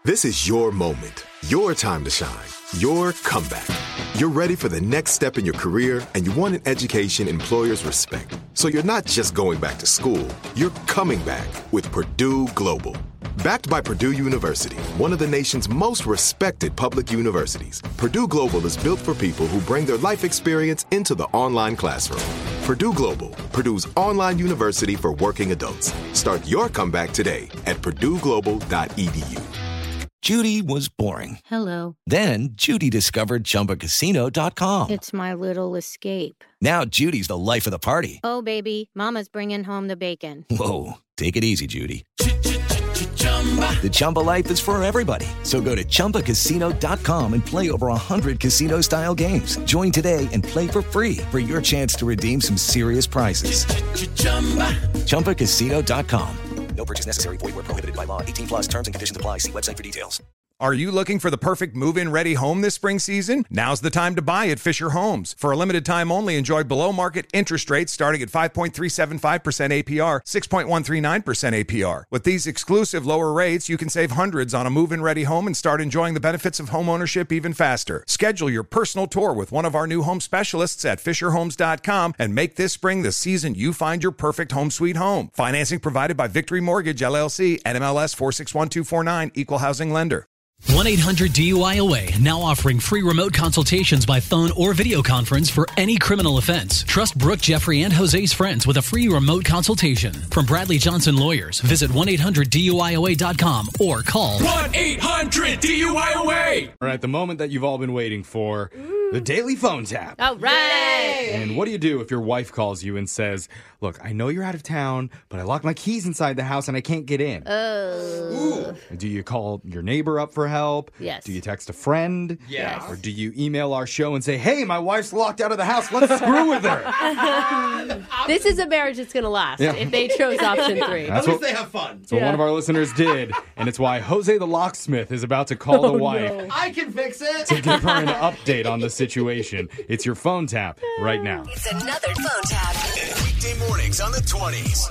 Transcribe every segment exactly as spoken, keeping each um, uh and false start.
This is your moment, your time to shine, your comeback. You're ready for the next step in your career, and you want an education employers respect. So you're not just going back to school, you're coming back with Purdue Global. Backed by Purdue University, one of the nation's most respected public universities, Purdue Global is built for people who bring their life experience into the online classroom. Purdue Global, Purdue's online university for working adults. Start your comeback today at purdue global dot e d u. Judy was boring. Hello. Then Judy discovered Chumba Casino dot com. It's my little escape. Now Judy's the life of the party. Oh, baby, mama's bringing home the bacon. Whoa, take it easy, Judy. The Chumba life is for everybody. So go to chumba casino dot com and play over one hundred casino-style games. Join today and play for free for your chance to redeem some serious prizes. chumba casino dot com. No purchase necessary. Void where prohibited by law. eighteen plus terms and conditions apply. See website for details. Are you looking for the perfect move-in ready home this spring season? Now's the time to buy at Fisher Homes. For a limited time only, enjoy below-market interest rates starting at five point three seven five percent A P R, six point one three nine percent A P R. With these exclusive lower rates, you can save hundreds on a move-in ready home and start enjoying the benefits of home ownership even faster. Schedule your personal tour with one of our new home specialists at fisher homes dot com and make this spring the season you find your perfect home sweet home. Financing provided by Victory Mortgage, L L C, N M L S four six one two four nine, Equal Housing Lender. one eight hundred D U I A W A Y, now offering free remote consultations by phone or video conference for any criminal offense. Trust Brooke, Jeffrey, and Jose's friends with a free remote consultation. From Bradley Johnson Lawyers, visit one eight hundred D U I A W A Y dot com or call one eight hundred D U I A W A Y. All right, the moment that you've all been waiting for, the daily phone tap. All right. And what do you do if your wife calls you and says, look, I know you're out of town, but I locked my keys inside the house and I can't get in? Oh. Do you call your neighbor up for help? Yes. Do you text a friend? Yes. Or do you email our show and say, hey, my wife's locked out of the house, let's screw with her? This is a marriage that's going to last Yeah. if they chose option three. That's At least what- they have fun. So one of our listeners did, and it's why Jose the Locksmith is about to call the wife I can fix it. to give her an update on the situation. It's your phone tap right now. It's another phone tap. Weekday mornings on the twenties.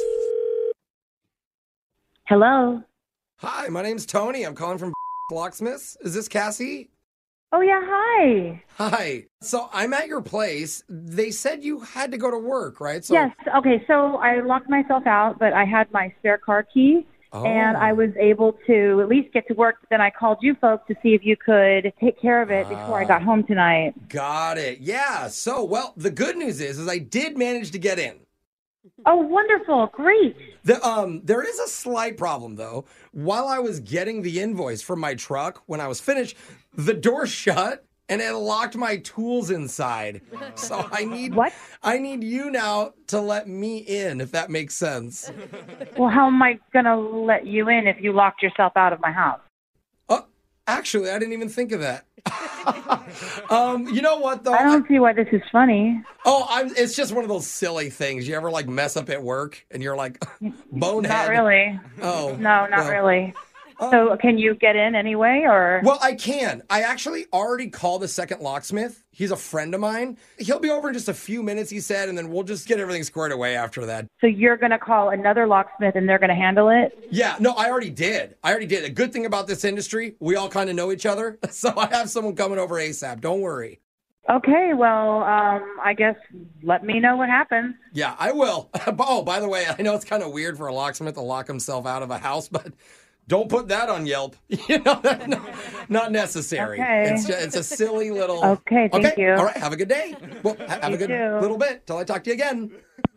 Hello. Hi, my name's Tony. I'm calling from Locksmiths. Is this Cassie? Oh, yeah, hi. Hi. So I'm at your place. They said you had to go to work, right? So Yes, okay, so I locked myself out, but I had my spare car key, Oh. and I was able to at least get to work. Then I called you folks to see if you could take care of it before I got home tonight. Got it. Yeah. So, well, the good news is, is I did manage to get in. Oh, wonderful. Great. The, um, there is a slight problem, though. While I was getting the invoice from my truck, when I was finished, the door shut and it locked my tools inside. So I need What? I need you now to let me in, if that makes sense. Well, how am I going to let you in if you locked yourself out of my house? Oh, actually, I didn't even think of that. um, you know what, though? I don't see why this is funny. Oh, I'm, it's just one of those silly things. You ever, like, mess up at work and you're like, bonehead? Not really. Oh. No, not well, really. So can you get in anyway, or? Well, I can. I actually already called the second locksmith. He's a friend of mine. He'll be over in just a few minutes, he said, and then we'll just get everything squared away after that. So you're going to call another locksmith and they're going to handle it? Yeah, no, I already did. I already did. A good thing about this industry, we all kind of know each other. So I have someone coming over ASAP. Don't worry. Okay, well, um, I guess let me know what happens. Yeah, I will. Oh, by the way, I know it's kind of weird for a locksmith to lock himself out of a house, but don't put that on Yelp. You know, that's not, not necessary. Okay. It's just, it's a silly little. Okay, thank okay. you. All right, have a good day. Well, ha- have You a good too. little bit till I talk to you again.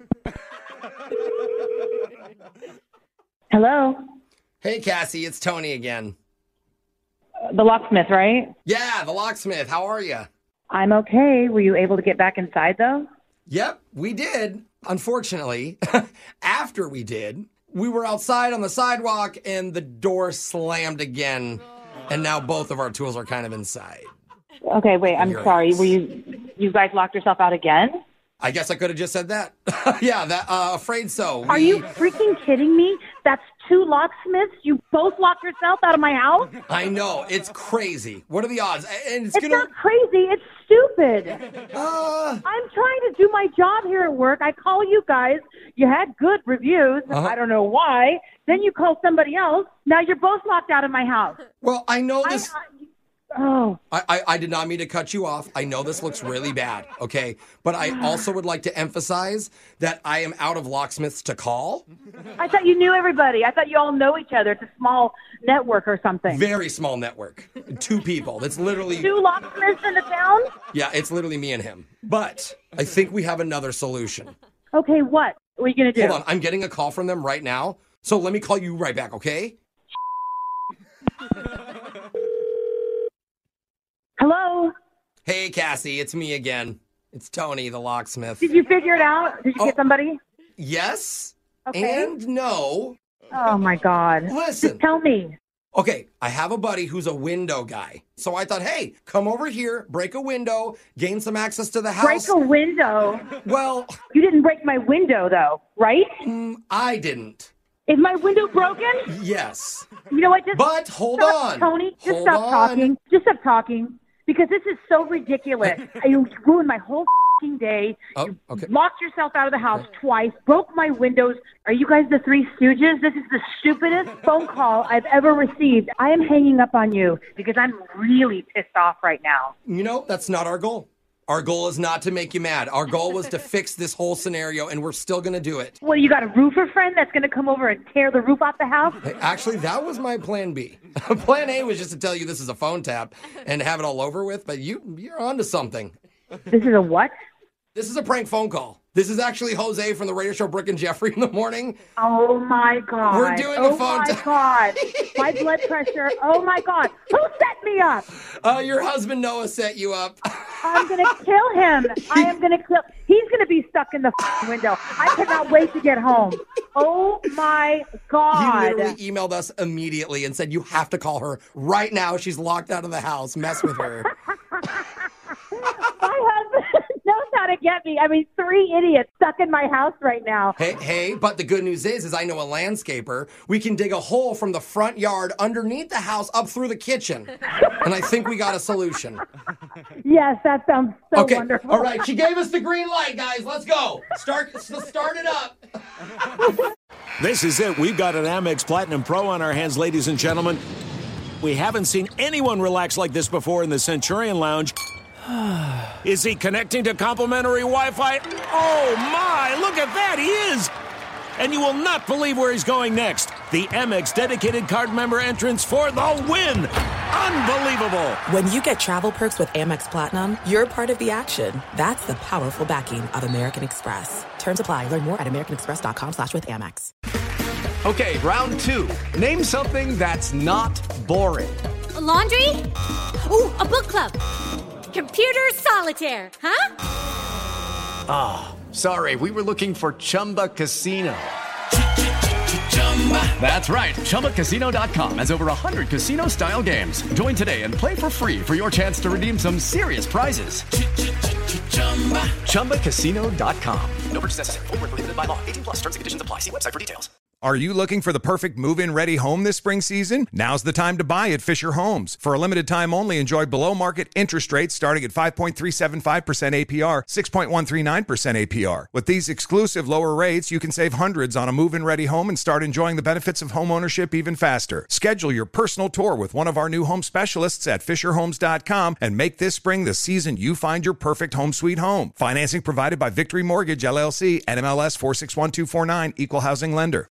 Hello? Hey, Cassie, it's Tony again. Uh, the locksmith, right? Yeah, the locksmith. How are you? I'm okay. Were you able to get back inside, though? Yep, we did. Unfortunately, after we did, we were outside on the sidewalk and the door slammed again. And now both of our tools are kind of inside. Okay, wait, I'm You're sorry. right. Were you you guys locked yourself out again? I guess I could have just said that. Yeah, that uh, afraid so. Are We- you freaking kidding me? That's two locksmiths. You both locked yourself out of my house. I know. It's crazy. What are the odds? And it's, It's gonna. not crazy. It's stupid. Uh, I'm trying to do my job here at work. I call you guys. You had good reviews. Uh-huh. I don't know why. Then you call somebody else. Now you're both locked out of my house. well, I know I, this. I, oh, I, I, I did not mean to cut you off. I know this looks really bad, okay? But I also would like to emphasize that I am out of locksmiths to call. I thought you knew everybody. I thought you all know each other. It's a small network or something. Very small network. Two people. That's literally. Two locksmiths in the town? Yeah, it's literally me and him. But I think we have another solution. Okay, what? What are you going to do? Hold on. I'm getting a call from them right now. So let me call you right back, okay? Hello? Hey, Cassie, it's me again. It's Tony, the locksmith. Did you figure it out? Did you Oh. get somebody? Yes Okay. and no. Oh, my God. Listen. Just tell me. Okay, I have a buddy who's a window guy. So I thought, hey, come over here, break a window, gain some access to the house. Break a window. Well, You didn't break my window, though, right? mm, I didn't. Is my window broken? Yes. You know what? Just But hold stop, on. Tony. Just Hold stop on. talking. Just stop talking. Because this is so ridiculous. You ruined my whole f***ing day. Oh, You okay. locked yourself out of the house twice. Broke my windows. Are you guys the Three Stooges? This is the stupidest phone call I've ever received. I am hanging up on you because I'm really pissed off right now. You know, that's not our goal. Our goal is not to make you mad. Our goal was to fix this whole scenario, and we're still going to do it. What, you got a roofer friend that's going to come over and tear the roof off the house? Hey, actually, that was my plan B. Plan A was just to tell you this is a phone tap and have it all over with, but you, you're onto something. This is a what? This is a prank phone call. This is actually Jose from the radio show Brooke and Jeffrey in the morning. Oh, my God. We're doing a oh phone my tap. God. My blood pressure. Oh, my God. Who set me up? Uh, your husband Noah set you up. I'm going to kill him. I am going to kill. He's going to be stuck in the f***ing window. I cannot wait to get home. Oh, my He God. literally emailed us immediately and said, you have to call her right now. She's locked out of the house. Mess with her. My husband knows how to get me. I mean, three idiots stuck in my house right now. Hey, hey, but the good news is, is I know a landscaper. We can dig a hole from the front yard underneath the house up through the kitchen. And I think we got a solution. Yes, that sounds so Okay, wonderful. all right. She gave us the green light, guys. Let's go. Start, start it up. This is it. We've got an Amex Platinum Pro on our hands, ladies and gentlemen. We haven't seen anyone relax like this before in the Centurion Lounge. Is he connecting to complimentary Wi-Fi? Oh, my. Look at that. He is. And you will not believe where he's going next. The Amex dedicated card member entrance for the win. Unbelievable. When you get travel perks with Amex Platinum, you're part of the action. That's the powerful backing of American Express. Terms apply. Learn more at americanexpress.com slash with Amex. Okay, round two. Name something that's not boring. A laundry? Ooh, a book club. Computer solitaire, huh? Ah, oh, sorry. We were looking for Chumba Casino. That's right. Chumba Casino dot com has over one hundred casino-style games. Join today and play for free for your chance to redeem some serious prizes. Chumba Casino dot com. No purchase necessary. Void where prohibited by law. eighteen plus. Terms and conditions apply. See website for details. Are you looking for the perfect move-in ready home this spring season? Now's the time to buy at Fisher Homes. For a limited time only, enjoy below-market interest rates starting at five point three seven five percent A P R, six point one three nine percent A P R. With these exclusive lower rates, you can save hundreds on a move-in ready home and start enjoying the benefits of homeownership even faster. Schedule your personal tour with one of our new home specialists at fisher homes dot com and make this spring the season you find your perfect home sweet home. Financing provided by Victory Mortgage, L L C, N M L S four six one two four nine, Equal Housing Lender.